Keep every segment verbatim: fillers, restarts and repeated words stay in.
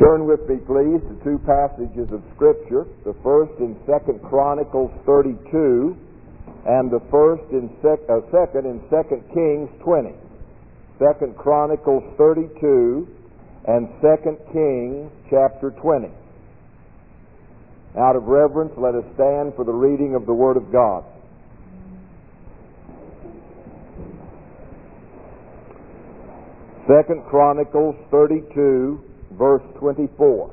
Turn with me, please, to two passages of Scripture. The first in Second Chronicles thirty-two, and the first in sec- uh, second in Second Kings twenty. Second Chronicles thirty-two and Second Kings chapter twenty. Out of reverence, let us stand for the reading of the Word of God. Second Chronicles thirty-two, verse twenty-four.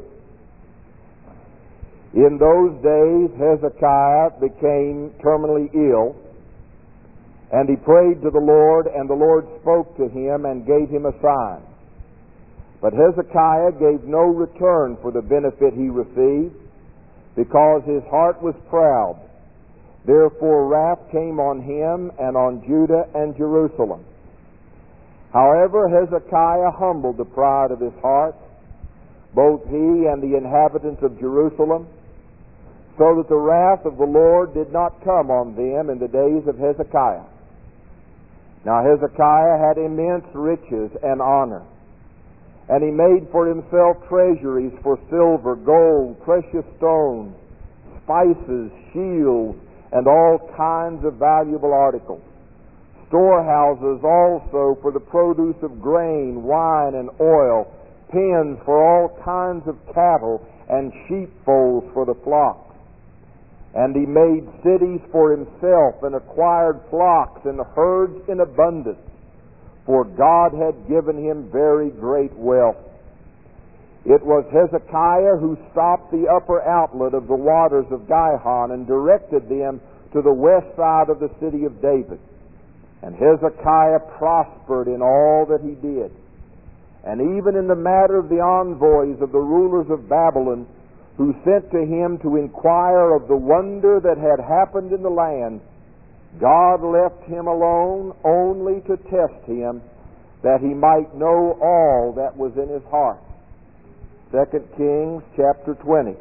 In those days Hezekiah became terminally ill, and he prayed to the Lord, and the Lord spoke to him and gave him a sign. But Hezekiah gave no return for the benefit he received, because his heart was proud. Therefore wrath came on him and on Judah and Jerusalem. However, Hezekiah humbled the pride of his heart, both he and the inhabitants of Jerusalem, so that the wrath of the Lord did not come on them in the days of Hezekiah. Now Hezekiah had immense riches and honor, and he made for himself treasuries for silver, gold, precious stones, spices, shields, and all kinds of valuable articles. Storehouses also for the produce of grain, wine, and oil, pens for all kinds of cattle, and sheepfolds for the flocks. And he made cities for himself, and acquired flocks and herds in abundance, for God had given him very great wealth. It was Hezekiah who stopped the upper outlet of the waters of Gihon and directed them to the west side of the city of David. And Hezekiah prospered in all that he did. And even in the matter of the envoys of the rulers of Babylon, who sent to him to inquire of the wonder that had happened in the land, God left him alone only to test him, that he might know all that was in his heart. Second Kings chapter twenty.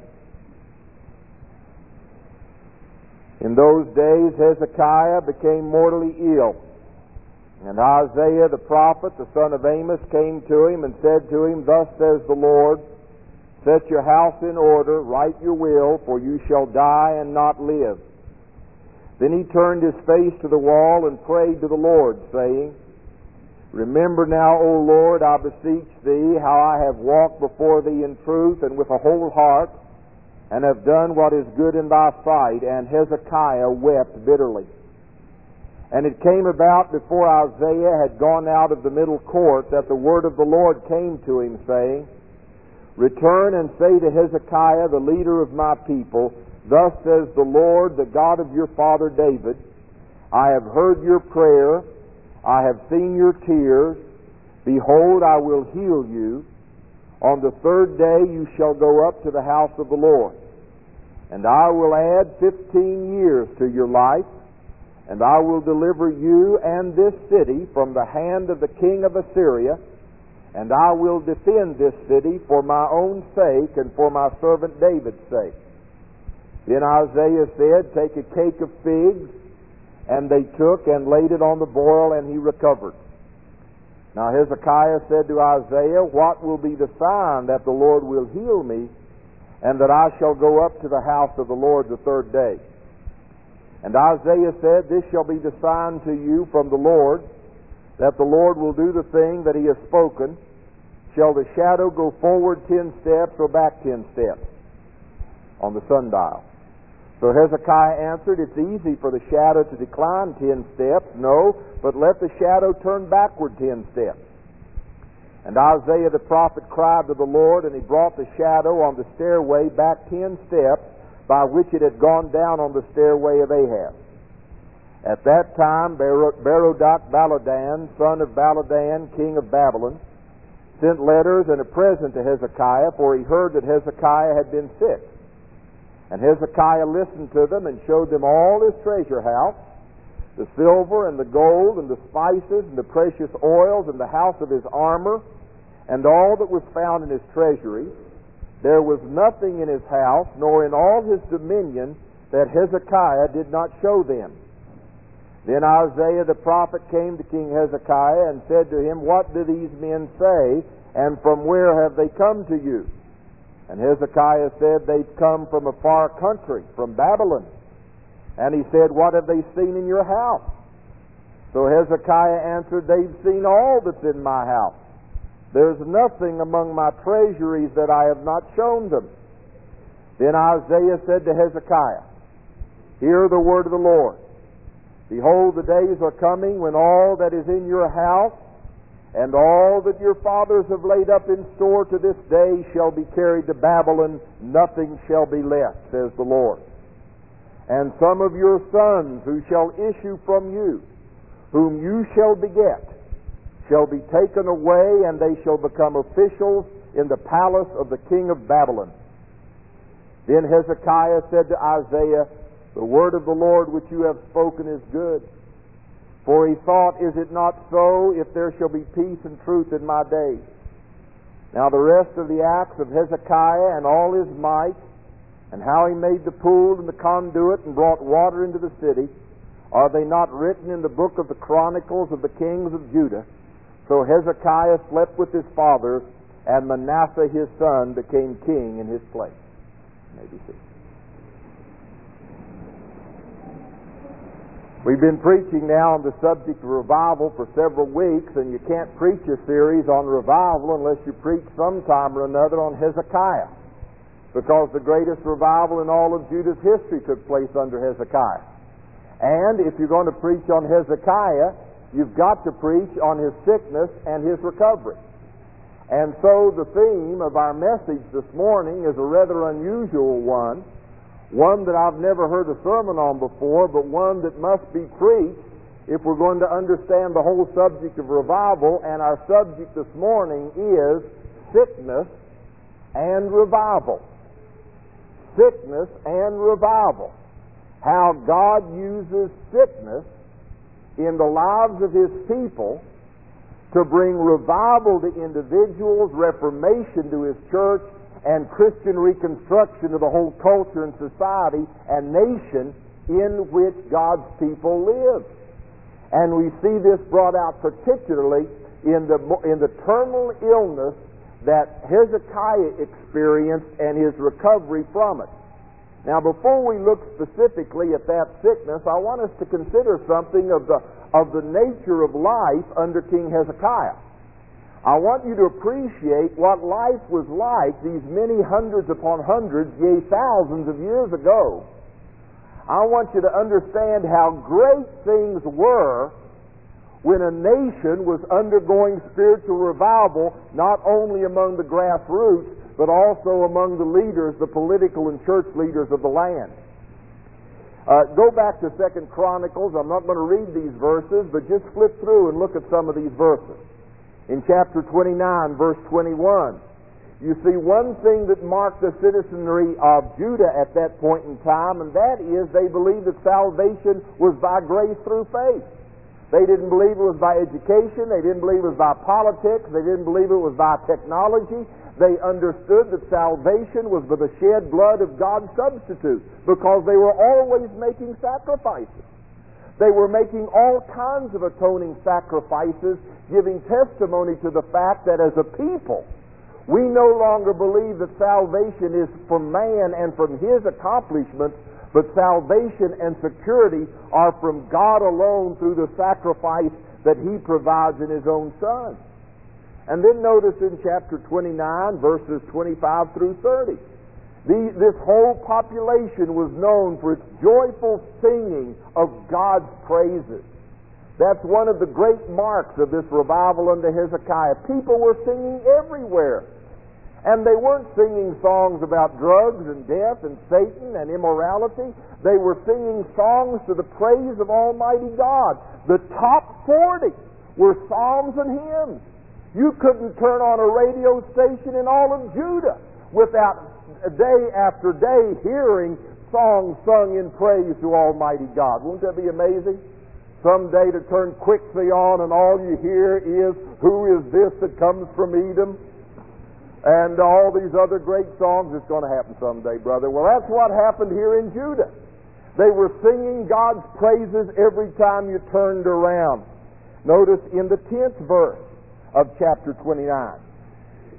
In those days Hezekiah became mortally ill, and Isaiah the prophet, the son of Amos, came to him and said to him, Thus says the Lord, Set your house in order, write your will, for you shall die and not live. Then he turned his face to the wall and prayed to the Lord, saying, Remember now, O Lord, I beseech thee, how I have walked before thee in truth and with a whole heart, and have done what is good in thy sight. And Hezekiah wept bitterly. And it came about before Isaiah had gone out of the middle court that the word of the Lord came to him, saying, Return and say to Hezekiah, the leader of my people, Thus says the Lord, the God of your father David, I have heard your prayer, I have seen your tears. Behold, I will heal you. On the third day you shall go up to the house of the Lord. And I will add fifteen years to your life, and I will deliver you and this city from the hand of the king of Assyria, and I will defend this city for my own sake and for my servant David's sake. Then Isaiah said, Take a cake of figs, and they took and laid it on the boil, and he recovered. Now Hezekiah said to Isaiah, What will be the sign that the Lord will heal me, and that I shall go up to the house of the Lord the third day? And Isaiah said, This shall be the sign to you from the Lord, that the Lord will do the thing that he has spoken. Shall the shadow go forward ten steps or back ten steps on the sundial? So Hezekiah answered, It's easy for the shadow to decline ten steps. No, but let the shadow turn backward ten steps. And Isaiah the prophet cried to the Lord, and he brought the shadow on the stairway back ten steps, by which it had gone down on the stairway of Ahab. At that time Berodach-Baladan, son of Baladan, king of Babylon, sent letters and a present to Hezekiah, for he heard that Hezekiah had been sick. And Hezekiah listened to them and showed them all his treasure house, the silver and the gold and the spices and the precious oils and the house of his armor, and all that was found in his treasury. There was nothing in his house, nor in all his dominion, that Hezekiah did not show them. Then Isaiah the prophet came to King Hezekiah and said to him, What do these men say, and from where have they come to you? And Hezekiah said, they've come from a far country, from Babylon. And he said, what have they seen in your house? So Hezekiah answered, they've seen all that's in my house. There's nothing among my treasuries that I have not shown them. Then Isaiah said to Hezekiah, hear the word of the Lord. Behold, the days are coming when all that is in your house and all that your fathers have laid up in store to this day shall be carried to Babylon. Nothing shall be left, says the Lord. And some of your sons who shall issue from you, whom you shall beget, shall be taken away, and they shall become officials in the palace of the king of Babylon. Then Hezekiah said to Isaiah, the word of the Lord which you have spoken is good. For he thought, is it not so, if there shall be peace and truth in my days? Now the rest of the acts of Hezekiah and all his might, and how he made the pool and the conduit and brought water into the city, are they not written in the book of the Chronicles of the kings of Judah? So Hezekiah slept with his fathers, and Manasseh his son became king in his place. Maybe see. We've been preaching now on the subject of revival for several weeks, and you can't preach a series on revival unless you preach sometime or another on Hezekiah, because the greatest revival in all of Judah's history took place under Hezekiah. And if you're going to preach on Hezekiah, you've got to preach on his sickness and his recovery. And so the theme of our message this morning is a rather unusual one, one that I've never heard a sermon on before, but one that must be preached if we're going to understand the whole subject of revival. And our subject this morning is sickness and revival. Sickness and revival. How God uses sickness in the lives of His people to bring revival to individuals, reformation to His church, and Christian reconstruction of the whole culture and society and nation in which God's people live. And we see this brought out particularly in the, in the terminal illness that Hezekiah experienced and his recovery from it. Now, before we look specifically at that sickness, I want us to consider something of the, of the nature of life under King Hezekiah. I want you to appreciate what life was like these many hundreds upon hundreds, yea, thousands of years ago. I want you to understand how great things were when a nation was undergoing spiritual revival, not only among the grassroots, but also among the leaders, the political and church leaders of the land. Uh, go back to Second Chronicles. I'm not going to read these verses, but just flip through and look at some of these verses. In chapter twenty-nine, verse twenty-one, you see one thing that marked the citizenry of Judah at that point in time, and that is they believed that salvation was by grace through faith. They didn't believe it was by education. They didn't believe it was by politics. They didn't believe it was by technology. They understood that salvation was by the shed blood of God's substitute, because they were always making sacrifices. They were making all kinds of atoning sacrifices, giving testimony to the fact that as a people, we no longer believe that salvation is from man and from his accomplishments, but salvation and security are from God alone through the sacrifice that He provides in His own Son. And then notice in chapter twenty-nine, verses twenty-five through thirty, the, this whole population was known for its joyful singing of God's praises. That's one of the great marks of this revival under Hezekiah. People were singing everywhere. And they weren't singing songs about drugs and death and Satan and immorality. They were singing songs to the praise of Almighty God. The top forty were psalms and hymns. You couldn't turn on a radio station in all of Judah without day after day hearing songs sung in praise to Almighty God. Wouldn't that be amazing? Someday to turn Quixie on and all you hear is, who is this that comes from Edom? And all these other great songs. It's going to happen someday, brother. Well, that's what happened here in Judah. They were singing God's praises every time you turned around. Notice in the tenth verse of chapter twenty-nine,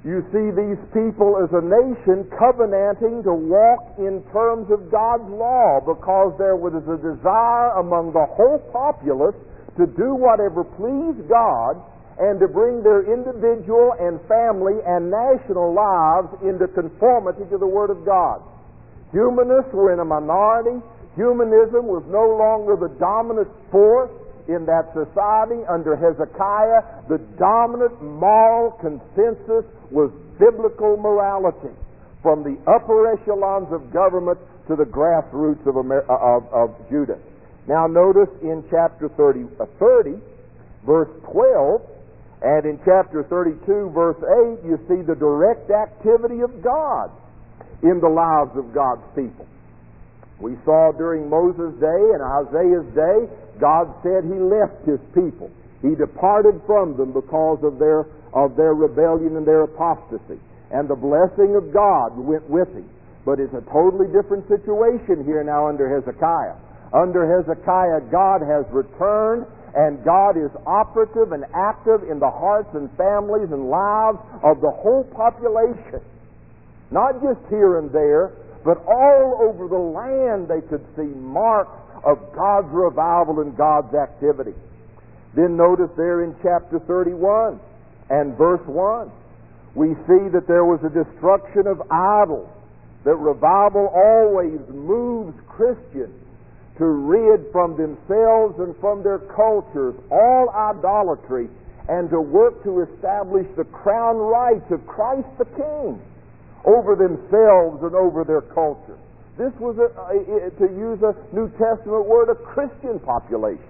You see these people as a nation covenanting to walk in terms of God's law, because there was a desire among the whole populace to do whatever pleased God and to bring their individual and family and national lives into conformity to the Word of God. Humanists were in a minority. Humanism was no longer the dominant force in that society. Under Hezekiah, the dominant moral consensus was biblical morality, from the upper echelons of government to the grassroots of, Amer- of, of Judah. Now notice in chapter thirty, uh, thirty, verse twelve, and in chapter thirty-two, verse eight, you see the direct activity of God in the lives of God's people. We saw during Moses' day and Isaiah's day, God said He left His people. He departed from them because of their, of their rebellion and their apostasy. And the blessing of God went with Him. But it's a totally different situation here now under Hezekiah. Under Hezekiah, God has returned, and God is operative and active in the hearts and families and lives of the whole population. Not just here and there, but all over the land they could see marks of God's revival and God's activity. Then notice there in chapter thirty-one and verse one, we see that there was a destruction of idols, that revival always moves Christians to rid from themselves and from their cultures all idolatry and to work to establish the crown rights of Christ the King over themselves and over their culture. This was, a, a, to use a New Testament word, a Christian population.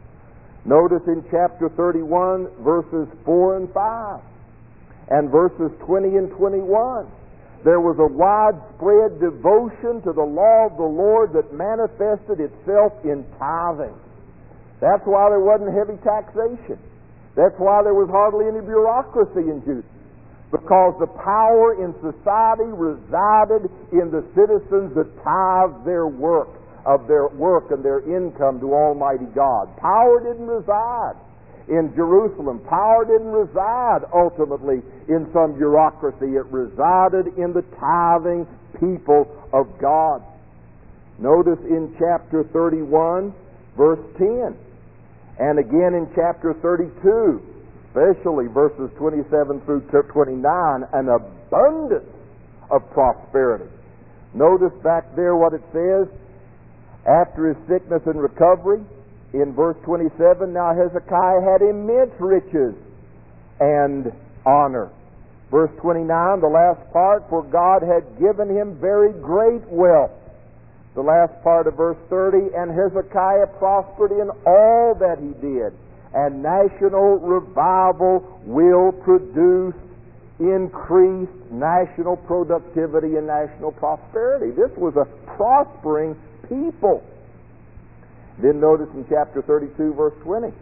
Notice in chapter thirty-one, verses four and five, and verses twenty and twenty-one, there was a widespread devotion to the law of the Lord that manifested itself in tithing. That's why there wasn't heavy taxation. That's why there was hardly any bureaucracy in Judah. Because the power in society resided in the citizens that tithed their work, of their work and their income to Almighty God. Power didn't reside in Jerusalem. Power didn't reside ultimately in some bureaucracy. It resided in the tithing people of God. Notice in chapter thirty-one, verse ten, and again in chapter thirty-two, especially verses twenty-seven through twenty-nine, an abundance of prosperity. Notice back there what it says, after his sickness and recovery, in verse twenty-seven, now Hezekiah had immense riches and honor. Verse twenty-nine, the last part, for God had given him very great wealth. The last part of verse thirty, and Hezekiah prospered in all that he did. And national revival will produce increased national productivity and national prosperity. This was a prospering people. Then notice in chapter thirty-two, verse twenty,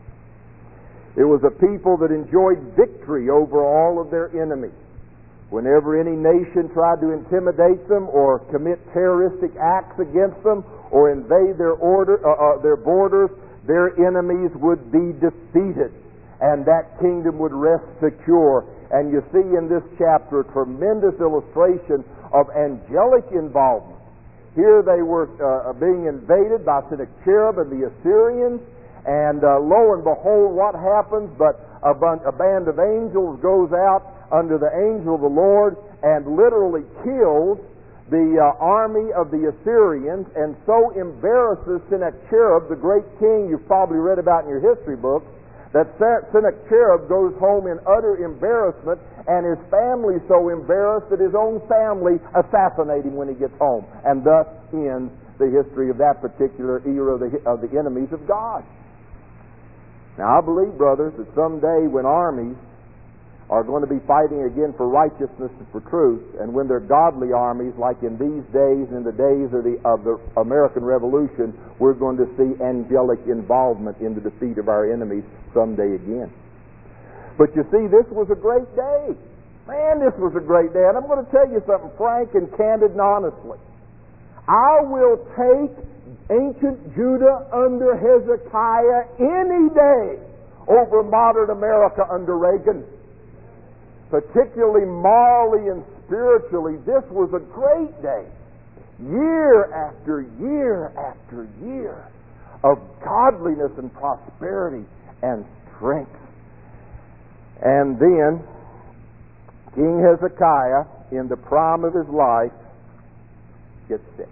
it was a people that enjoyed victory over all of their enemies. Whenever any nation tried to intimidate them or commit terroristic acts against them or invade their order, uh, uh, their borders, their enemies would be defeated, and that kingdom would rest secure. And you see in this chapter a tremendous illustration of angelic involvement. Here they were uh, being invaded by Sennacherib and the Assyrians, and uh, lo and behold, what happens? But a, bun- a band of angels goes out under the angel of the Lord and literally kills the uh, army of the Assyrians, and so embarrasses Sennacherib, the great king you've probably read about in your history books, that Sennacherib goes home in utter embarrassment, and his family so embarrassed that his own family assassinate him when he gets home. And thus ends the history of that particular era of the, of the enemies of God. Now I believe, brothers, that someday when armies are going to be fighting again for righteousness and for truth, and when they're godly armies, like in these days, in the days of the, of the American Revolution, we're going to see angelic involvement in the defeat of our enemies someday again. But you see, this was a great day. Man, this was a great day. And I'm going to tell you something frank and candid and honestly. I will take ancient Judah under Hezekiah any day over modern America under Reagan. particularly morally and spiritually, this was a great day. Year after year after year of godliness and prosperity and strength. And then King Hezekiah, in the prime of his life, gets sick.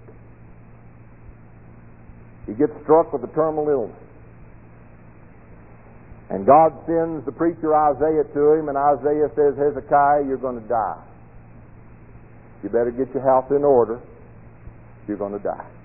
He gets struck with a terminal illness. And God sends the preacher Isaiah to him, and Isaiah says, Hezekiah, you're going to die. You better get your house in order. You're going to die.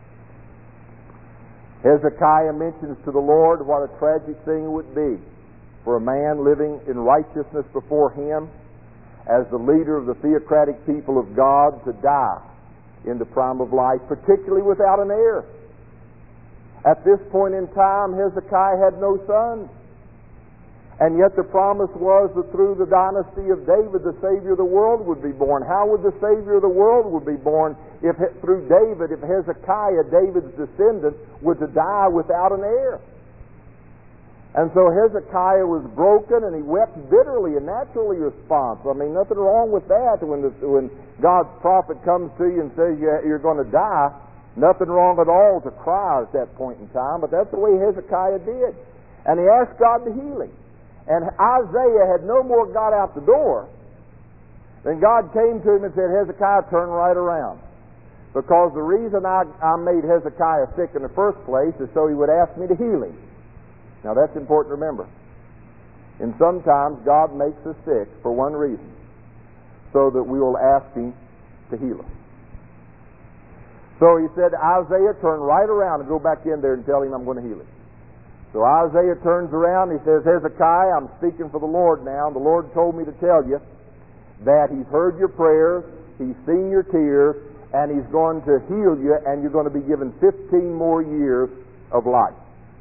Hezekiah mentions to the Lord what a tragic thing it would be for a man living in righteousness before him as the leader of the theocratic people of God to die in the prime of life, particularly without an heir. At this point in time, Hezekiah had no sons. And yet the promise was that through the dynasty of David, the Savior of the world would be born. How would the Savior of the world would be born if through David, if Hezekiah, David's descendant, were to die without an heir? And so Hezekiah was broken, and he wept bitterly, a natural response. I mean, nothing wrong with that. When, the, when God's prophet comes to you and says you're going to die, nothing wrong at all to cry at that point in time, but that's the way Hezekiah did. And he asked God to heal him. And Isaiah had no more got out the door than God came to him and said, Hezekiah, turn right around. Because the reason I, I made Hezekiah sick in the first place is so he would ask me to heal him. Now that's important to remember. And sometimes God makes us sick for one reason, so that we will ask him to heal us. So he said, Isaiah, turn right around and go back in there and tell him I'm going to heal him. So Isaiah turns around and he says, Hezekiah, I'm speaking for the Lord now, and the Lord told me to tell you that he's heard your prayers, he's seen your tears, and he's going to heal you, and you're going to be given fifteen more years of life.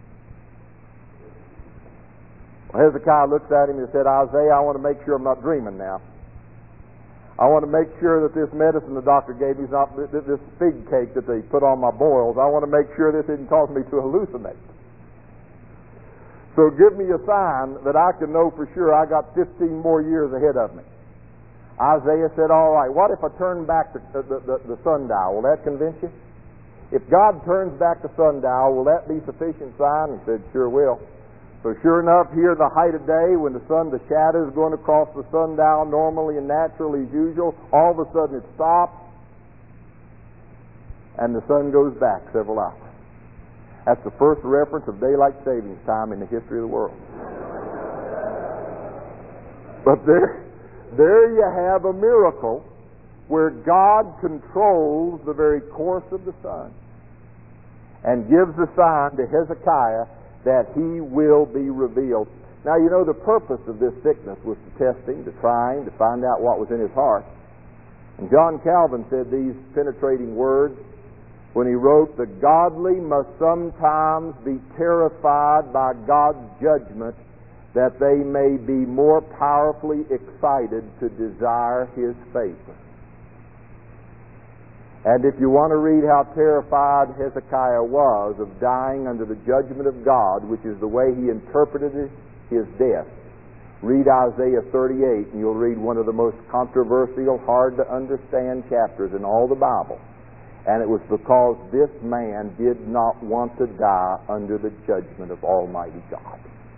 Well, Hezekiah looks at him and said, Isaiah, I want to make sure I'm not dreaming now. I want to make sure that this medicine the doctor gave me is not this fig cake that they put on my boils. I want to make sure this didn't cause me to hallucinate. So give me a sign that I can know for sure I got fifteen more years ahead of me. Isaiah said, all right, what if I turn back the, the, the, the sundial? Will that convince you? If God turns back the sundial, will that be sufficient sign? He said, sure will. So sure enough, here in the height of day, when the sun, the shadow is going across the sundial normally and naturally as usual, all of a sudden it stops and the sun goes back several hours. That's the first reference of daylight savings time in the history of the world. But there, there you have a miracle where God controls the very course of the sun and gives a sign to Hezekiah that he will be revealed. Now, you know, the purpose of this sickness was to test him, to try him, to find out what was in his heart. And John Calvin said these penetrating words when he wrote, the godly must sometimes be terrified by God's judgment that they may be more powerfully excited to desire his favor. And if you want to read how terrified Hezekiah was of dying under the judgment of God, which is the way he interpreted his death, read Isaiah thirty-eight, and you'll read one of the most controversial, hard to understand chapters in all the Bible. And it was because this man did not want to die under the judgment of Almighty God.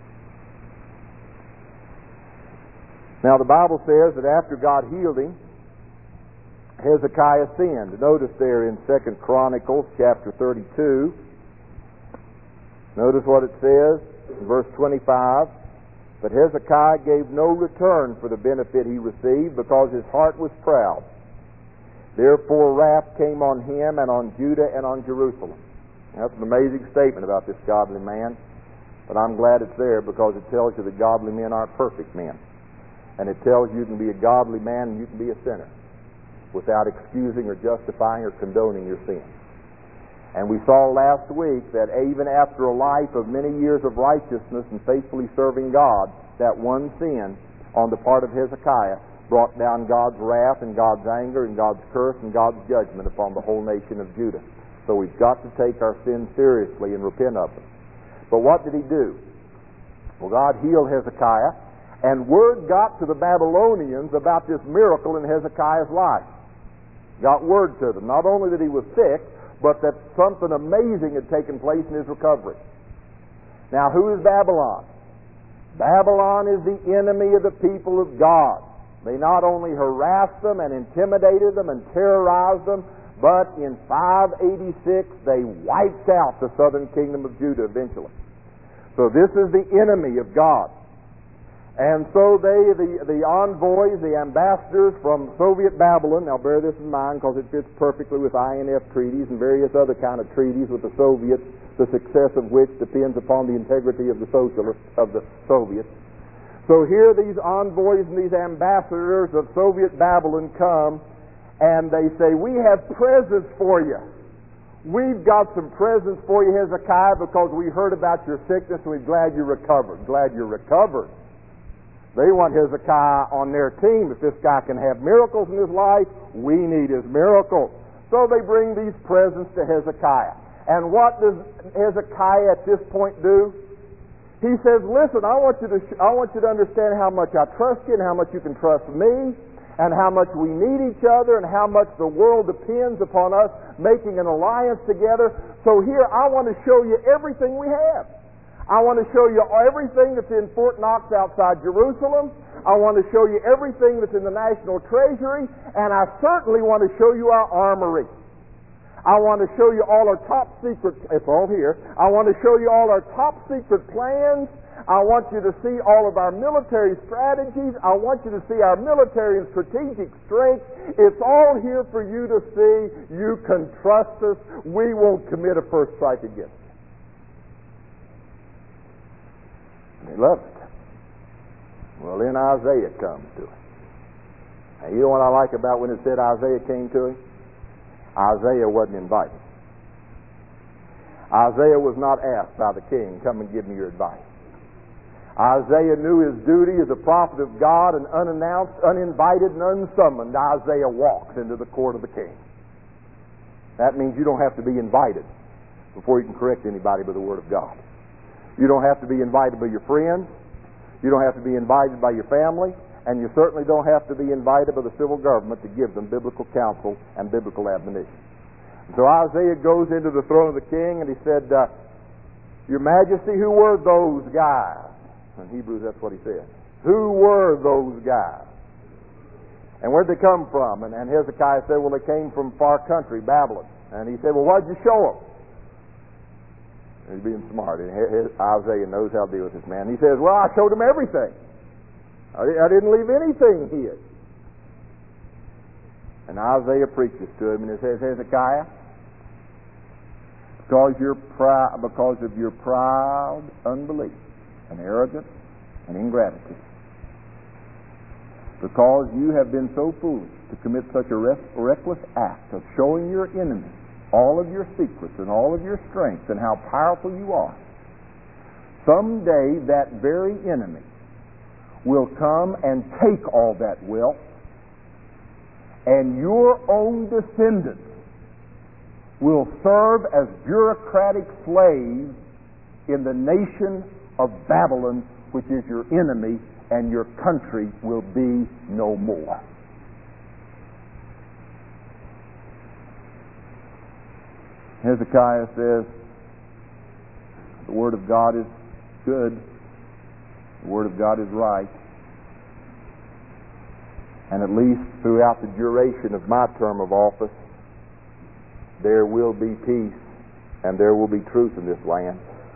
Now the Bible says that after God healed him, Hezekiah sinned. Notice there in Second Chronicles chapter thirty-two. Notice what it says in verse twenty-five. But Hezekiah gave no return for the benefit he received because his heart was proud. Therefore wrath came on him and on Judah and on Jerusalem. That's an amazing statement about this godly man, but I'm glad it's there because it tells you that godly men aren't perfect men. And it tells you you can be a godly man and you can be a sinner without excusing or justifying or condoning your sin. And we saw last week that even after a life of many years of righteousness and faithfully serving God, that one sin on the part of Hezekiah brought down God's wrath and God's anger and God's curse and God's judgment upon the whole nation of Judah. So we've got to take our sins seriously and repent of them. But what did he do? Well, God healed Hezekiah, And word got to the Babylonians about this miracle in Hezekiah's life. Got word to them. Not only that he was sick, but that something amazing had taken place in his recovery. Now, who is Babylon? Babylon is the enemy of the people of God. They not only harassed them and intimidated them and terrorized them, but in five eighty-six they wiped out the southern kingdom of Judah eventually. So this is the enemy of God. And so they, the, the envoys, the ambassadors from Soviet Babylon, now bear this in mind because it fits perfectly with I N F treaties and various other kind of treaties with the Soviets, the success of which depends upon the integrity of the socialists, of the Soviets. So here these envoys and these ambassadors of Soviet Babylon come and they say, we have presents for you. We've got some presents for you, Hezekiah, because we heard about your sickness and we're glad you recovered. Glad you recovered. They want Hezekiah on their team. If this guy can have miracles in his life, we need his miracles. So they bring these presents to Hezekiah. And what does Hezekiah at this point do? He says, listen, I want you to sh- I want you to understand how much I trust you and how much you can trust me and how much we need each other and how much the world depends upon us making an alliance together. So here, I want to show you everything we have. I want to show you everything that's in Fort Knox outside Jerusalem. I want to show you everything that's in the National Treasury. And I certainly want to show you our armory. I want to show you all our top secret, it's all here. I want to show you all our top secret plans. I want you to see all of our military strategies. I want you to see our military and strategic strength. It's all here for you to see. You can trust us. We won't commit a first strike against you. They loved it. Well, then Isaiah comes to him. Now, you know what I like about when it said Isaiah came to him? Isaiah wasn't invited. Isaiah was not asked by the king, come and give me your advice. Isaiah knew his duty as a prophet of God, and unannounced, uninvited, and unsummoned, Isaiah walks into the court of the king. That means you don't have to be invited before you can correct anybody by the word of God. You don't have to be invited by your friends. You don't have to be invited by your family. And you certainly don't have to be invited by the civil government to give them biblical counsel and biblical admonition. So Isaiah goes into the throne of the king and he said, uh, Your Majesty, who were those guys? In Hebrews, that's what he said. Who were those guys? And where'd they come from? And, and Hezekiah said, well, they came from far country, Babylon. And he said, well, what'd you show them? He's being smart. And Isaiah knows how to deal with this man. He says, well, I showed him everything. I didn't leave anything hid. And Isaiah preaches to him and he says, Hezekiah, because, you're prou- because of your proud unbelief and arrogance and ingratitude, because you have been so foolish to commit such a res- reckless act of showing your enemy all of your secrets and all of your strength and how powerful you are, someday that very enemy will come and take all that wealth, and your own descendants will serve as bureaucratic slaves in the nation of Babylon, which is your enemy, and your country will be no more. Hezekiah says, the Word of God is good. The Word of God is right. And at least throughout the duration of my term of office, there will be peace and there will be truth in this land.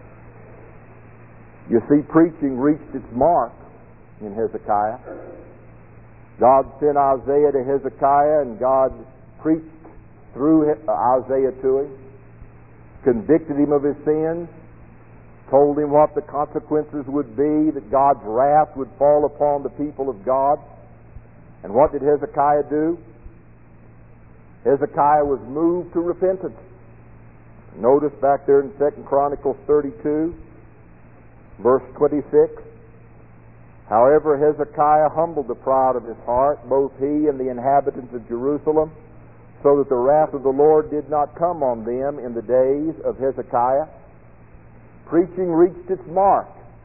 You see, preaching reached its mark in Hezekiah. God sent Isaiah to Hezekiah, and God preached through Isaiah to him, convicted him of his sins, told him what the consequences would be, that God's wrath would fall upon the people of God. And what did Hezekiah do? Hezekiah was moved to repentance. Notice back there in Second Chronicles thirty-two, verse twenty-six. However, Hezekiah humbled the pride of his heart, both he and the inhabitants of Jerusalem, so that the wrath of the Lord did not come on them in the days of Hezekiah. Preaching reached its mark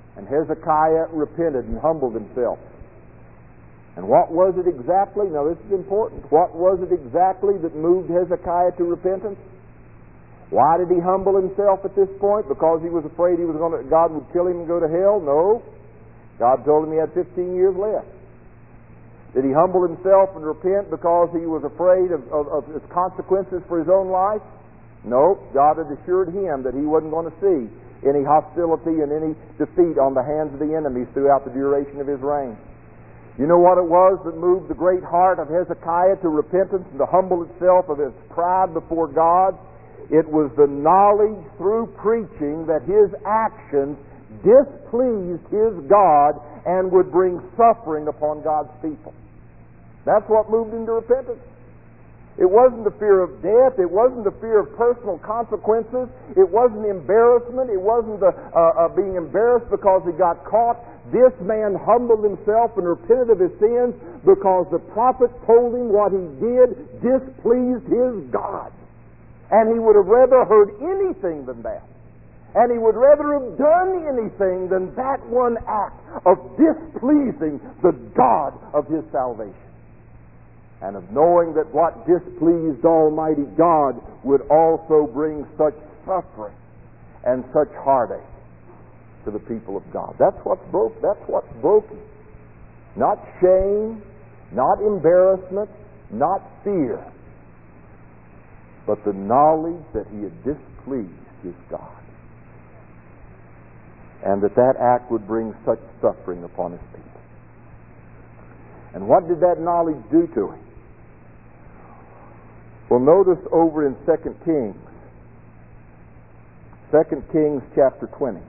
And Hezekiah repented and humbled himself. And what was it exactly? Now this is important. What was it exactly that moved Hezekiah to repentance? Why did he humble himself at this point? Because he was afraid he was going to, God would kill him and go to hell? No. God told him he had fifteen years left. Did he humble himself and repent because he was afraid of, of, of his consequences for his own life? No. God had assured him that he wasn't going to see any hostility and any defeat on the hands of the enemies throughout the duration of his reign. You know what it was that moved the great heart of Hezekiah to repentance and to humble itself of its pride before God? It was the knowledge through preaching that his actions displeased his God and would bring suffering upon God's people. That's what moved him to repentance. It wasn't the fear of death. It wasn't the fear of personal consequences. It wasn't embarrassment. It wasn't the uh, uh, being embarrassed because he got caught. This man humbled himself and repented of his sins because the prophet told him what he did displeased his God. And he would have rather heard anything than that. And he would rather have done anything than that one act of displeasing the God of his salvation. And of knowing that what displeased Almighty God would also bring such suffering and such heartache to the people of God. That's what's broke. That's what's broken. Not shame, not embarrassment, not fear, but the knowledge that he had displeased his God, and that that act would bring such suffering upon his people. And what did that knowledge do to him? Well, notice over in Second Kings, Second Kings chapter twenty.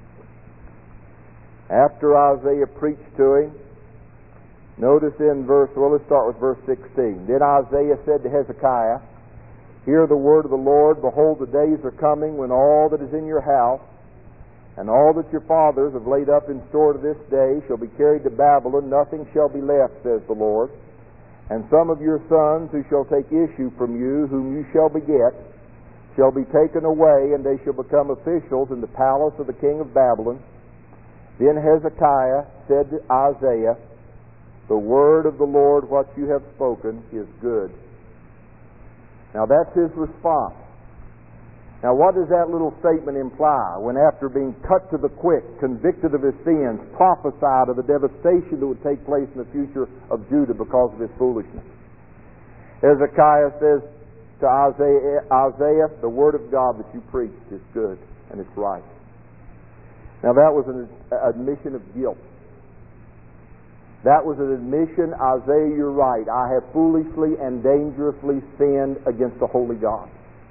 After Isaiah preached to him, notice in verse, well, let's start with verse sixteen. Then Isaiah said to Hezekiah, "Hear the word of the Lord. Behold, the days are coming when all that is in your house and all that your fathers have laid up in store to this day shall be carried to Babylon. Nothing shall be left, says the Lord. And some of your sons who shall take issue from you, whom you shall beget, shall be taken away, and they shall become officials in the palace of the king of Babylon." Then Hezekiah said to Isaiah, "The word of the Lord, what you have spoken, is good." Now that's his response. Now what does that little statement imply? When after being cut to the quick, convicted of his sins, prophesied of the devastation that would take place in the future of Judah because of his foolishness. Hezekiah says to Isaiah, Isaiah, "The word of God that you preached is good and it's right." Now that was an admission of guilt. That was an admission, Isaiah, you're right. I have foolishly and dangerously sinned against the holy God.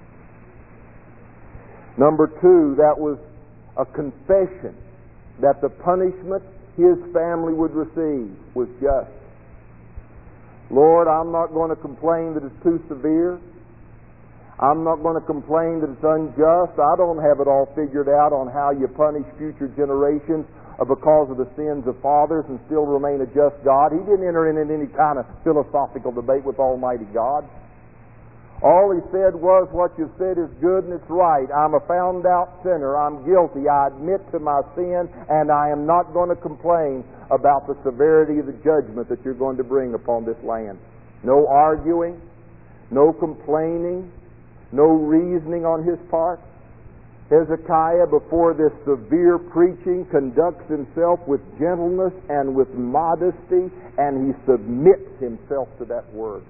Number two, that was a confession that the punishment his family would receive was just. Lord, I'm not going to complain that it's too severe. I'm not going to complain that it's unjust. I don't have it all figured out on how you punish future generations because of the sins of fathers and still remain a just God. He didn't enter in any kind of philosophical debate with Almighty God. All he said was, what you've said is good and it's right. I'm a found out sinner. I'm guilty. I admit to my sin, and I am not going to complain about the severity of the judgment that you're going to bring upon this land. No arguing, no complaining, no reasoning on his part. Hezekiah, before this severe preaching, conducts himself with gentleness and with modesty, and he submits himself to that word.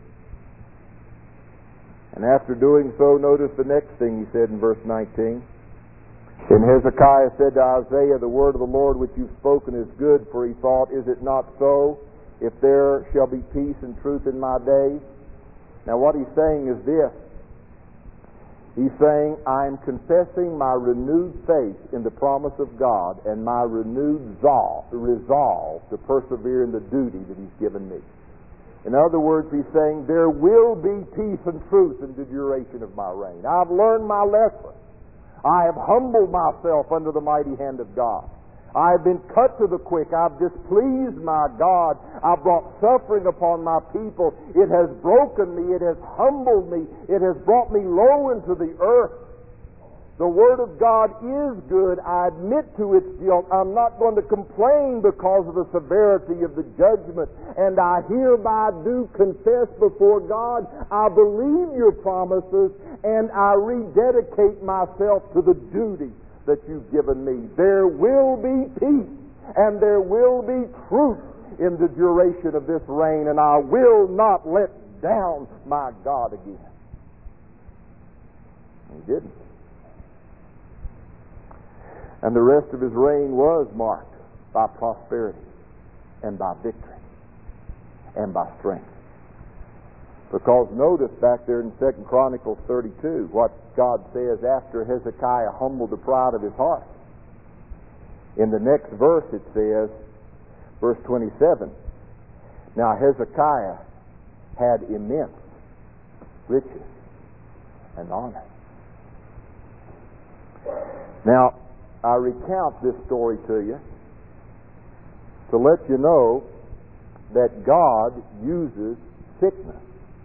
And after doing so, notice the next thing he said in verse nineteen. Then Hezekiah said to Isaiah, "The word of the Lord which you've spoken is good," for he thought, "Is it not so? If there shall be peace and truth in my days." Now what he's saying is this. He's saying, I am confessing my renewed faith in the promise of God and my renewed resolve to persevere in the duty that he's given me. In other words, he's saying, there will be peace and truth in the duration of my reign. I've learned my lesson. I have humbled myself under the mighty hand of God. I have been cut to the quick. I've displeased my God. I've brought suffering upon my people. It has broken me. It has humbled me. It has brought me low into the earth. The Word of God is good. I admit to its guilt. I'm not going to complain because of the severity of the judgment. And I hereby do confess before God, I believe your promises, and I rededicate myself to the duty that you've given me. There will be peace, and there will be truth in the duration of this reign, and I will not let down my God again. He didn't. And the rest of his reign was marked by prosperity and by victory and by strength. Because notice back there in Second Chronicles thirty-two what God says after Hezekiah humbled the pride of his heart. In the next verse it says, verse twenty-seven, now Hezekiah had immense riches and honor. Now, I recount this story to you to let you know that God uses sickness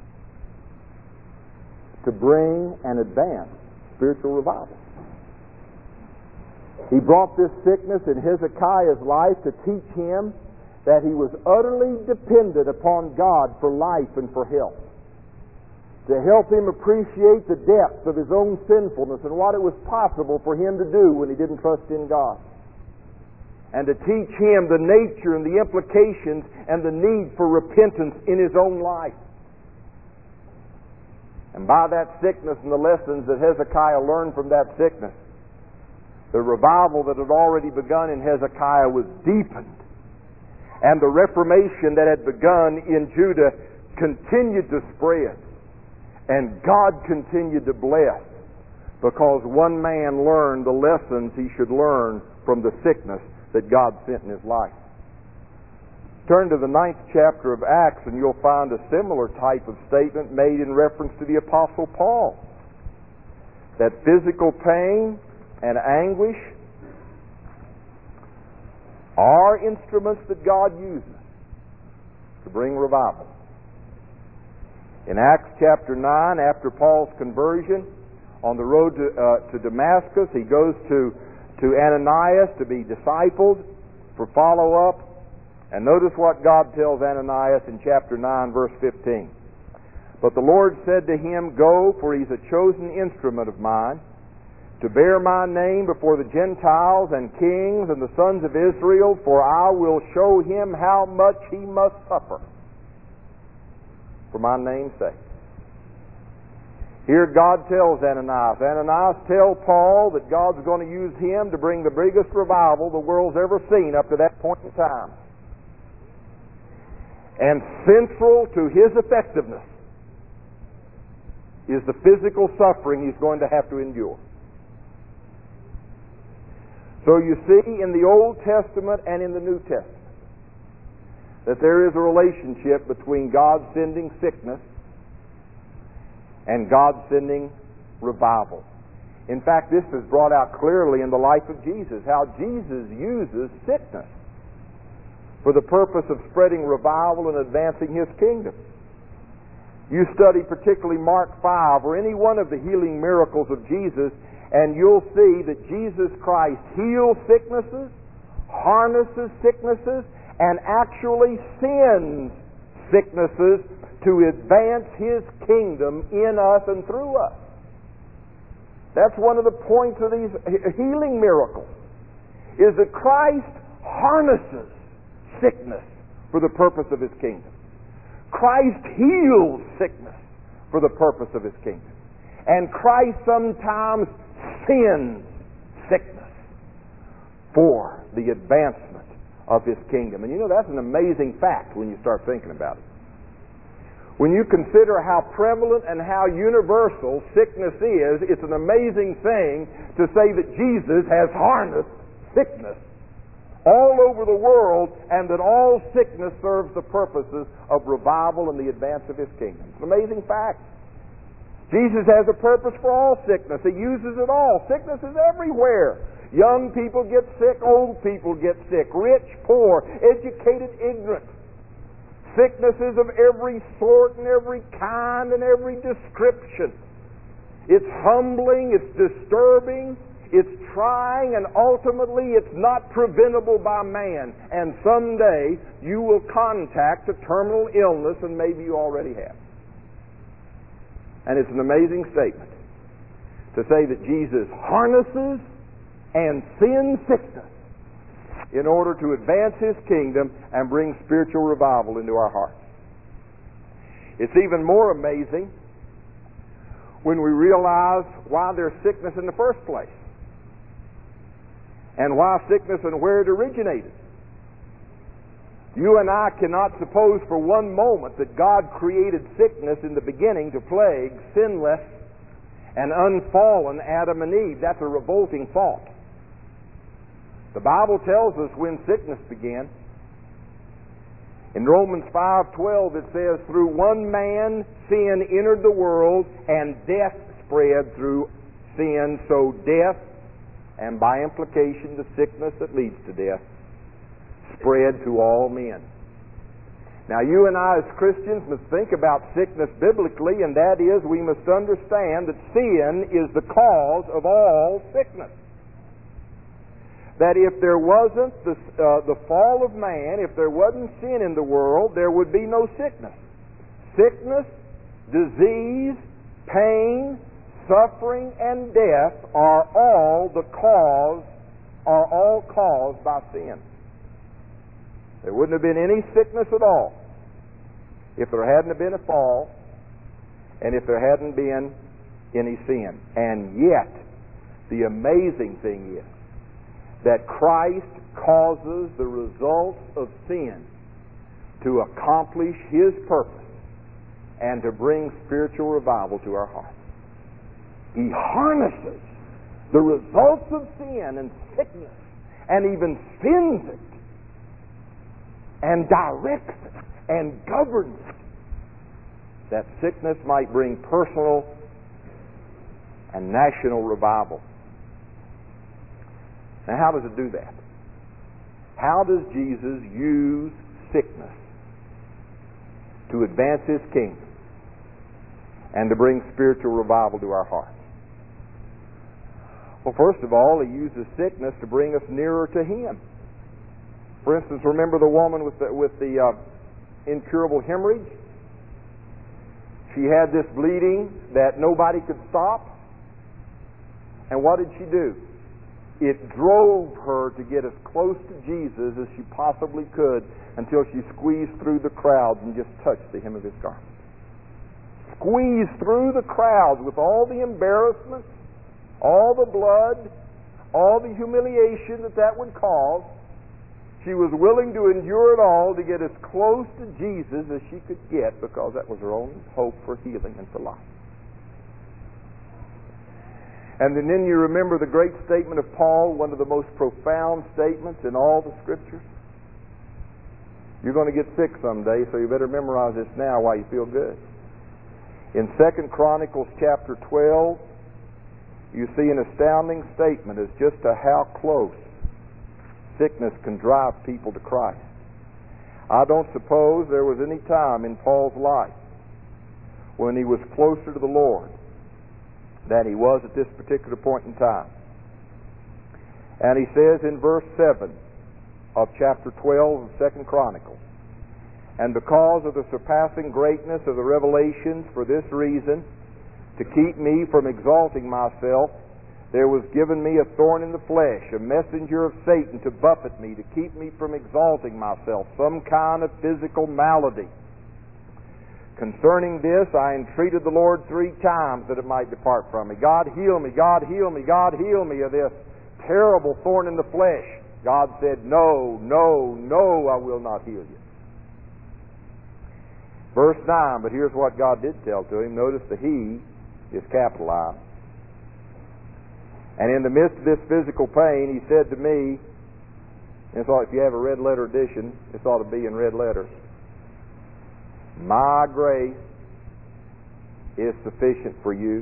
to bring and advance spiritual revival. He brought this sickness in Hezekiah's life to teach him that he was utterly dependent upon God for life and for health, to help him appreciate the depths of his own sinfulness and what it was possible for him to do when he didn't trust in God, and to teach him the nature and the implications and the need for repentance in his own life. And by that sickness and the lessons that Hezekiah learned from that sickness, the revival that had already begun in Hezekiah was deepened, and the reformation that had begun in Judah continued to spread. And God continued to bless because one man learned the lessons he should learn from the sickness that God sent in his life. Turn to the ninth chapter of Acts and you'll find a similar type of statement made in reference to the Apostle Paul. That physical pain and anguish are instruments that God uses to bring revival. In Acts chapter nine, after Paul's conversion, on the road to, uh, to Damascus, he goes to, to Ananias to be discipled for follow-up. And notice what God tells Ananias in chapter nine, verse fifteen. But the Lord said to him, Go, for he's a chosen instrument of mine, to bear my name before the Gentiles and kings and the sons of Israel, for I will show him how much he must suffer for my name's sake. Here God tells Ananias, Ananias, tell Paul that God's going to use him to bring the biggest revival the world's ever seen up to that point in time. And central to his effectiveness is the physical suffering he's going to have to endure. So you see in the Old Testament and in the New Testament that there is a relationship between God sending sickness and God sending revival. In fact, this is brought out clearly in the life of Jesus, how Jesus uses sickness for the purpose of spreading revival and advancing His kingdom. You study particularly Mark five or any one of the healing miracles of Jesus, and you'll see that Jesus Christ heals sicknesses, harnesses sicknesses, and actually sends sicknesses to advance His kingdom in us and through us. That's one of the points of these healing miracles, is that Christ harnesses sickness for the purpose of His kingdom. Christ heals sickness for the purpose of His kingdom. And Christ sometimes sends sickness for the advancement of His kingdom. And you know, that's an amazing fact when you start thinking about it. When you consider how prevalent and how universal sickness is, it's an amazing thing to say that Jesus has harnessed sickness all over the world, and that all sickness serves the purposes of revival and the advance of His kingdom. It's an amazing fact. Jesus has a purpose for all sickness. He uses it all. Sickness is everywhere. Young people get sick, old people get sick, rich, poor, educated, ignorant. Sicknesses of every sort and every kind and every description. It's humbling, it's disturbing, it's trying, and ultimately it's not preventable by man. And someday you will contact a terminal illness, and maybe you already have. And it's an amazing statement to say that Jesus harnesses and sends sickness in order to advance His kingdom and bring spiritual revival into our hearts. It's even more amazing when we realize why there's sickness in the first place, and why sickness and where it originated. You and I cannot suppose for one moment that God created sickness in the beginning to plague sinless and unfallen Adam and Eve. That's a revolting thought. The Bible tells us when sickness began. In Romans five twelve it says, "Through one man sin entered the world, and death spread through sin, so death, and by implication the sickness that leads to death, spread to all men." Now you and I as Christians must think about sickness biblically, and that is, we must understand that sin is the cause of all sickness. That if there wasn't the, uh, the fall of man, if there wasn't sin in the world, there would be no sickness. Sickness, disease, pain, suffering, and death are all the cause, are all caused by sin. There wouldn't have been any sickness at all if there hadn't been a fall and if there hadn't been any sin. And yet, the amazing thing is that Christ causes the results of sin to accomplish His purpose and to bring spiritual revival to our hearts. He harnesses the results of sin and sickness and even spins it and directs it and governs it, that sickness might bring personal and national revival. Now, how does it do that? How does Jesus use sickness to advance His kingdom and to bring spiritual revival to our hearts? Well, first of all, He uses sickness to bring us nearer to Him. For instance, remember the woman with the, with the uh, incurable hemorrhage? She had this bleeding that nobody could stop. And what did she do? It drove her to get as close to Jesus as she possibly could until she squeezed through the crowds and just touched the hem of His garment. Squeezed through the crowds with all the embarrassment, all the blood, all the humiliation that that would cause. She was willing to endure it all to get as close to Jesus as she could get, because that was her only hope for healing and for life. And then you remember the great statement of Paul, one of the most profound statements in all the Scriptures. You're going to get sick someday, so you better memorize this now while you feel good. In Second Chronicles chapter twelve, you see an astounding statement as just to how close sickness can drive people to Christ. I don't suppose there was any time in Paul's life when he was closer to the Lord than he was at this particular point in time. And he says in verse seven of chapter twelve of Second Chronicles, "And because of the surpassing greatness of the revelations, for this reason, to keep me from exalting myself, there was given me a thorn in the flesh, a messenger of Satan to buffet me, to keep me from exalting myself, some kind of physical malady. Concerning this, I entreated the Lord three times that it might depart from me. God, heal me, God, heal me, God, heal me of this terrible thorn in the flesh. God said, no, no, no, I will not heal you. Verse nine, but here's what God did tell to him. Notice the He is capitalized. And in the midst of this physical pain, He said to me, and so if you have a red letter edition, this ought to be in red letters, my grace is sufficient for you,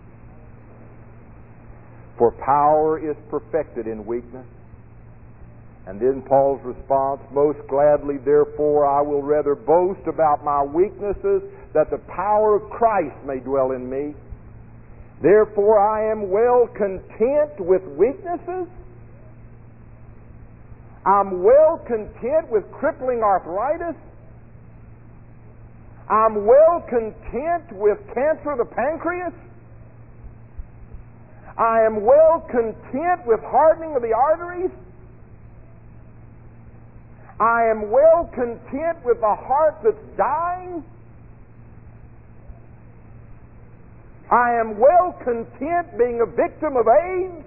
for power is perfected in weakness. And then Paul's response, most gladly therefore I will rather boast about my weaknesses, that the power of Christ may dwell in me. Therefore I am well content with weaknesses. I'm well content with crippling arthritis. I'm well content with cancer of the pancreas. I am well content with hardening of the arteries. I am well content with a heart that's dying. I am well content being a victim of AIDS.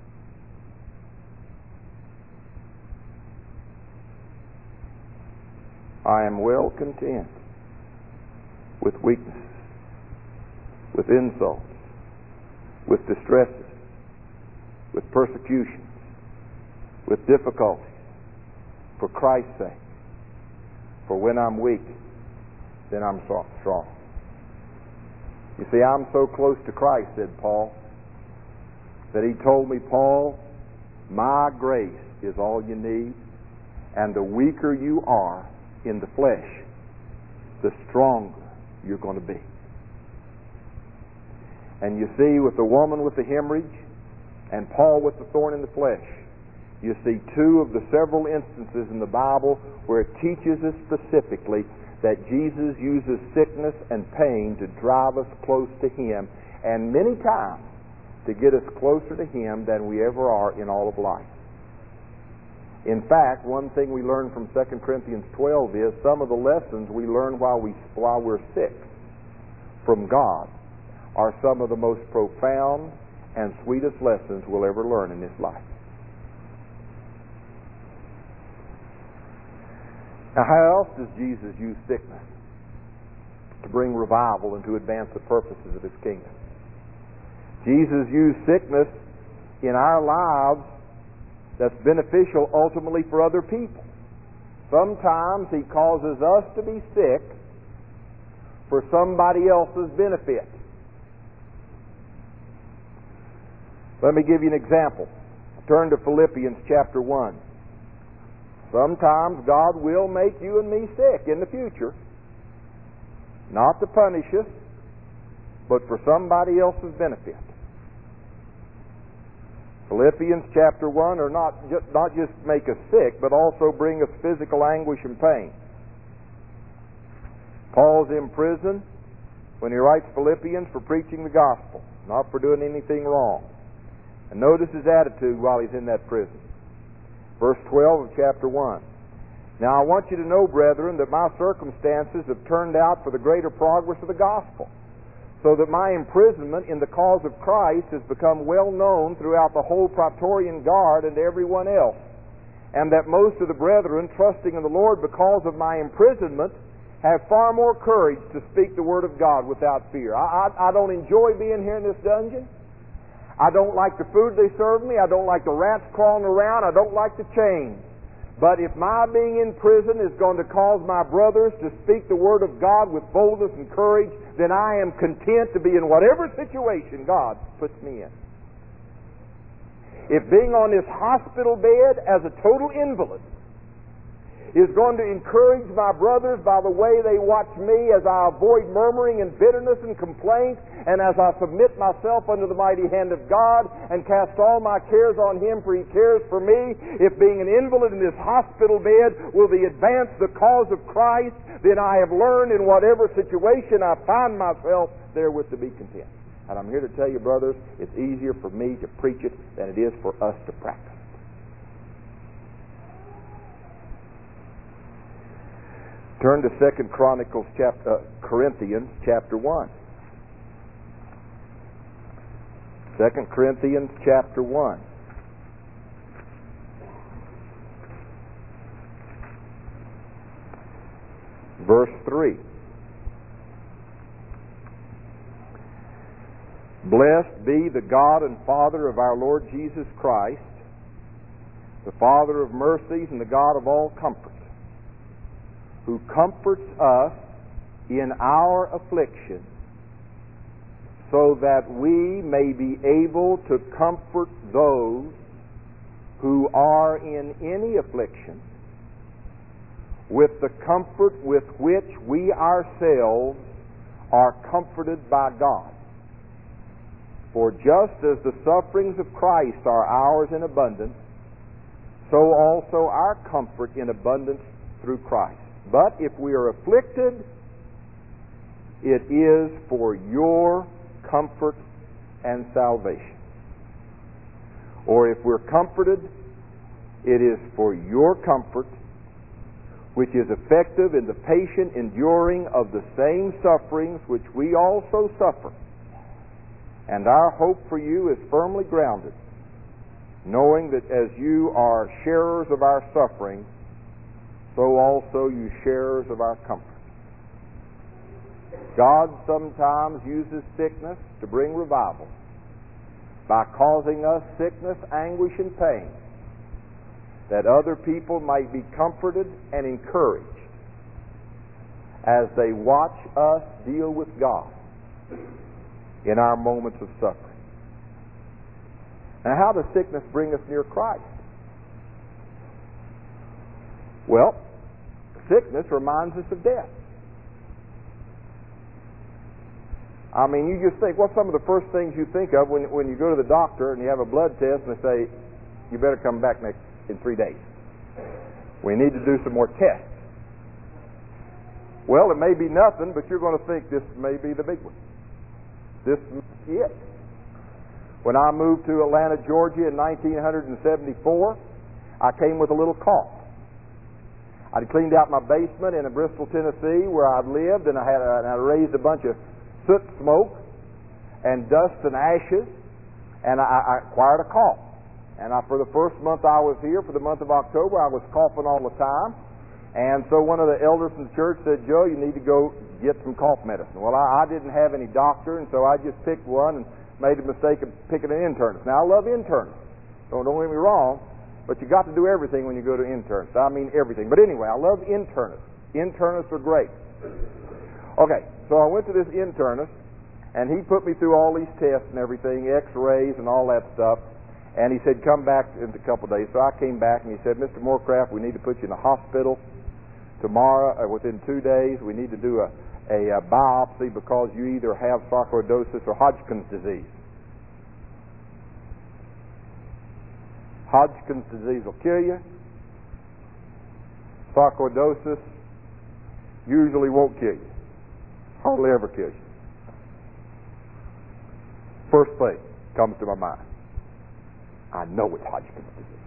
I am well content with weaknesses, with insults, with distresses, with persecutions, with difficulties, for Christ's sake. For when I'm weak, then I'm strong. You see, I'm so close to Christ, said Paul, that he told me, Paul, my grace is all you need, and the weaker you are in the flesh, the stronger you're going to be. And you see, with the woman with the hemorrhage and Paul with the thorn in the flesh, you see two of the several instances in the Bible where it teaches us specifically that Jesus uses sickness and pain to drive us close to Him, and many times to get us closer to Him than we ever are in all of life. In fact, one thing we learn from Second Corinthians twelve is some of the lessons we learn while, we, while we're sick from God are some of the most profound and sweetest lessons we'll ever learn in this life. Now, how else does Jesus use sickness to bring revival and to advance the purposes of His kingdom? Jesus used sickness in our lives that's beneficial ultimately for other people. Sometimes He causes us to be sick for somebody else's benefit. Let me give you an example. Turn to Philippians chapter one. Sometimes God will make you and me sick in the future, not to punish us, but for somebody else's benefit. Philippians chapter one, or not just, not just make us sick, but also bring us physical anguish and pain. Paul's in prison when he writes Philippians for preaching the gospel, not for doing anything wrong. And notice his attitude while he's in that prison. Verse twelve of chapter one. Now I want you to know, brethren, that my circumstances have turned out for the greater progress of the gospel, so that my imprisonment in the cause of Christ has become well known throughout the whole Praetorian Guard and to everyone else, and that most of the brethren, trusting in the Lord because of my imprisonment, have far more courage to speak the word of God without fear. I, I, I don't enjoy being here in this dungeon. I don't like the food they serve me. I don't like the rats crawling around. I don't like the chains. But if my being in prison is going to cause my brothers to speak the word of God with boldness and courage, then I am content to be in whatever situation God puts me in. If being on this hospital bed as a total invalid is going to encourage my brothers by the way they watch me as I avoid murmuring and bitterness and complaint, and as I submit myself under the mighty hand of God and cast all my cares on Him, for He cares for me, if being an invalid in this hospital bed will be advance the cause of Christ, then I have learned in whatever situation I find myself therewith to be content. And I'm here to tell you, brothers, it's easier for me to preach it than it is for us to practice. Turn to Second Chronicles chapter uh, Corinthians chapter one. Second Corinthians chapter one. Verse three. Blessed be the God and Father of our Lord Jesus Christ, the Father of mercies and the God of all comfort, who comforts us in our affliction, so that we may be able to comfort those who are in any affliction with the comfort with which we ourselves are comforted by God. For just as the sufferings of Christ are ours in abundance, so also our comfort in abundance through Christ. But if we are afflicted, it is for your comfort and salvation. Or if we're comforted, it is for your comfort, which is effective in the patient enduring of the same sufferings which we also suffer. And our hope for you is firmly grounded, knowing that as you are sharers of our suffering, so also you sharers of our comfort. God sometimes uses sickness to bring revival by causing us sickness, anguish, and pain, that other people might be comforted and encouraged as they watch us deal with God in our moments of suffering. Now, how does sickness bring us near Christ? Well, sickness reminds us of death. I mean, you just think, what's some of the first things you think of when, when you go to the doctor and you have a blood test and they say, you better come back next in three days. We need to do some more tests. Well, it may be nothing, but you're going to think this may be the big one. This may be it. When I moved to Atlanta, Georgia in nineteen seventy-four, I came with a little cough. I'd cleaned out my basement in Bristol, Tennessee, where I'd lived, and I had a, and I raised a bunch of soot smoke and dust and ashes, and I, I acquired a cough. And I, for the first month I was here, for the month of October, I was coughing all the time. And so one of the elders in the church said, Joe, you need to go get some cough medicine. Well, I, I didn't have any doctor, and so I just picked one and made the mistake of picking an internist. Now, I love internists. Don't, don't get me wrong, but you got to do everything when you go to internists. I mean everything. But anyway, I love internists. Internists are great. Okay, so I went to this internist, and he put me through all these tests and everything, x-rays and all that stuff. And he said, come back in a couple of days. So I came back, and he said, Mister Moorcraft, we need to put you in a hospital tomorrow, or within two days. We need to do a, a, a biopsy because you either have sarcoidosis or Hodgkin's disease. Hodgkin's disease will kill you. Sarcoidosis usually won't kill you. Hardly ever kill you. First thing comes to my mind. I know it's Hodgkin's disease.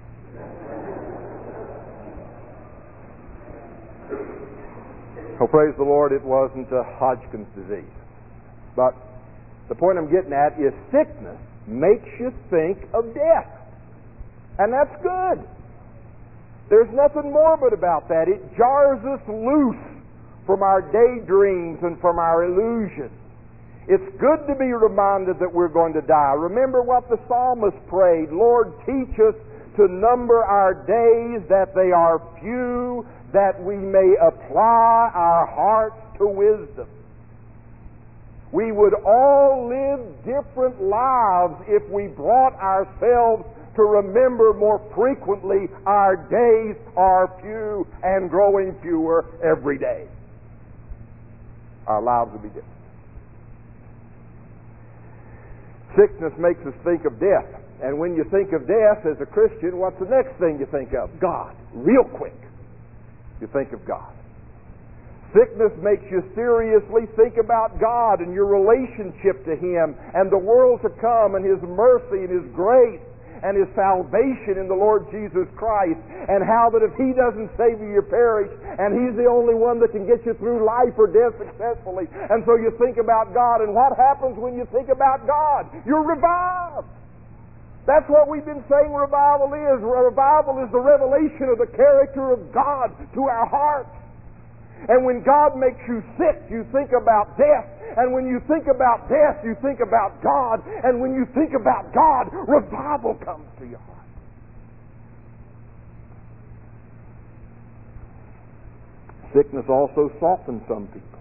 Oh, praise the Lord, it wasn't a Hodgkin's disease. But the point I'm getting at is sickness makes you think of death. And that's good. There's nothing morbid about that. It jars us loose from our daydreams and from our illusions. It's good to be reminded that we're going to die. Remember what the psalmist prayed, Lord, teach us to number our days that they are few, that we may apply our hearts to wisdom. We would all live different lives if we brought ourselves to remember more frequently our days are few and growing fewer every day. Our lives would be different. Sickness makes us think of death. And when you think of death as a Christian, what's the next thing you think of? God. Real quick. You think of God. Sickness makes you seriously think about God and your relationship to Him and the world to come and His mercy and His grace and His salvation in the Lord Jesus Christ, and how that if He doesn't save you, you perish, and He's the only one that can get you through life or death successfully. And so you think about God, and what happens when you think about God? You're revived. That's what we've been saying revival is. Revival is the revelation of the character of God to our hearts. And when God makes you sick, you think about death. And when you think about death, you think about God. And when you think about God, revival comes to your heart. Sickness also softens some people.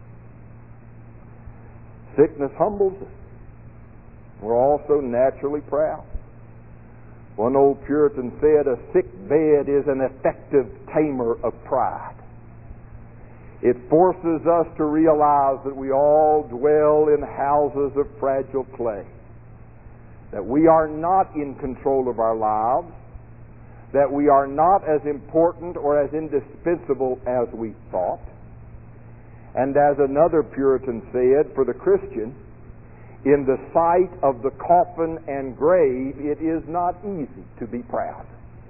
Sickness humbles us. We're also naturally proud. One old Puritan said, a sick bed is an effective tamer of pride. It forces us to realize that we all dwell in houses of fragile clay. that we are not in control of our lives, that we are not as important or as indispensable as we thought. And as another Puritan said, for the Christian, in the sight of the coffin and grave, it is not easy to be proud.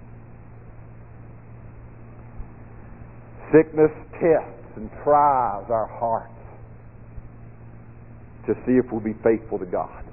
Sickness tests and tries our hearts to see if we'll be faithful to God.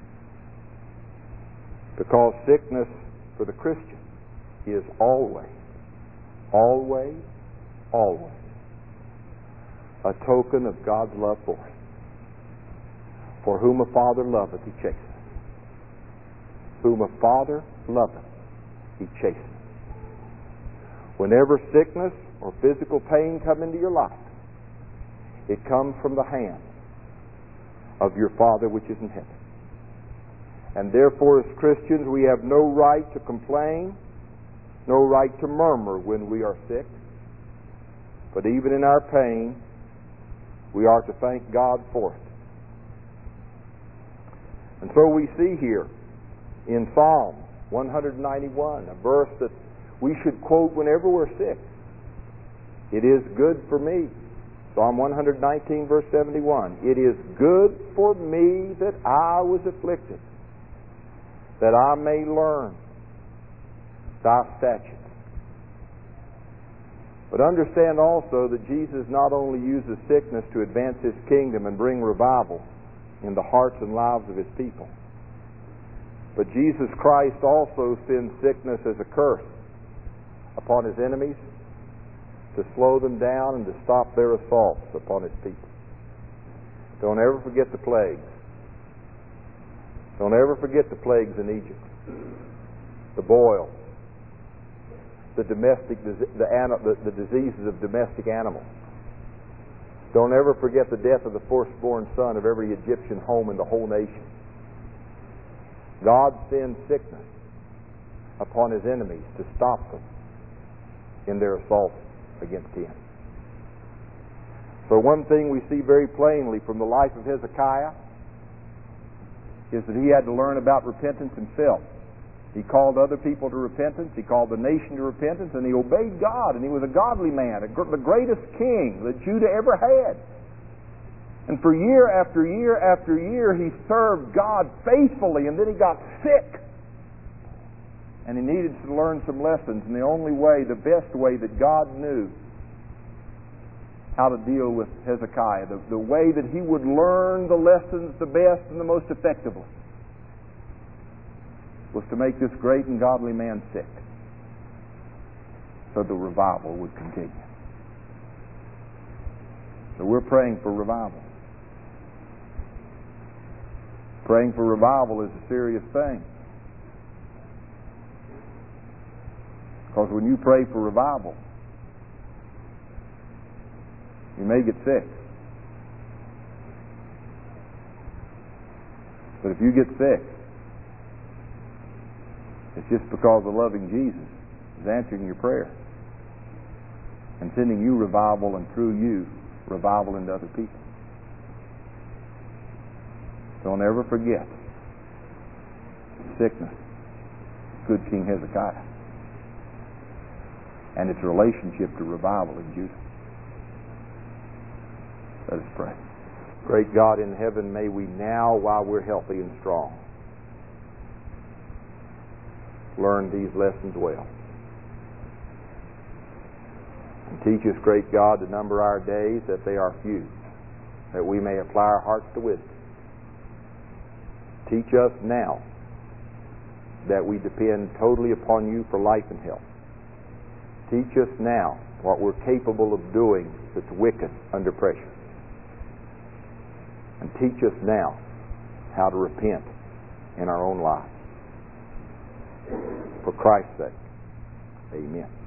Because sickness for the Christian is always, always, always a token of God's love for us. For whom a father loveth, he chasteth. Whom a father loveth, he chasteth. Whenever sickness or physical pain come into your life, it comes from the hand of your Father which is in heaven. And therefore, as Christians, we have no right to complain, no right to murmur when we are sick. But even in our pain, we are to thank God for it. And so we see here in Psalm one ninety-one, a verse that we should quote whenever we're sick. It is good for me. Psalm one nineteen, verse seventy-one. It is good for me that I was afflicted, that I may learn thy statutes. But understand also that Jesus not only uses sickness to advance his kingdom and bring revival in the hearts and lives of his people, but Jesus Christ also sends sickness as a curse upon his enemies to slow them down and to stop their assaults upon his people. Don't ever forget the plagues. Don't ever forget the plagues in Egypt. The boils, the domestic, the, the, the diseases of domestic animals. Don't ever forget the death of the firstborn son of every Egyptian home in the whole nation. God sends sickness upon his enemies to stop them in their assaults against him. So one thing we see very plainly from the life of Hezekiah is that he had to learn about repentance himself. He called other people to repentance, he called the nation to repentance, and he obeyed God, and he was a godly man, a, the greatest king that Judah ever had. And for year after year after year he served God faithfully, and then he got sick. And he needed to learn some lessons, and the only way, the best way that God knew how to deal with Hezekiah, the, the way that he would learn the lessons the best and the most effectively, was to make this great and godly man sick, so the revival would continue. So we're praying for revival. Praying for revival is a serious thing. Because when you pray for revival, you may get sick. But if you get sick, it's just because the loving Jesus is answering your prayer and sending you revival, and through you, revival into other people. Don't ever forget sickness, good King Hezekiah, and its relationship to revival in Judah. Let us pray. Great God in heaven, may we now, while we're healthy and strong, learn these lessons well. And teach us, great God, to number our days, that they are few, that we may apply our hearts to wisdom. Teach us now that we depend totally upon you for life and health. Teach us now what we're capable of doing that's wicked under pressure. And teach us now how to repent in our own lives. For Christ's sake, amen.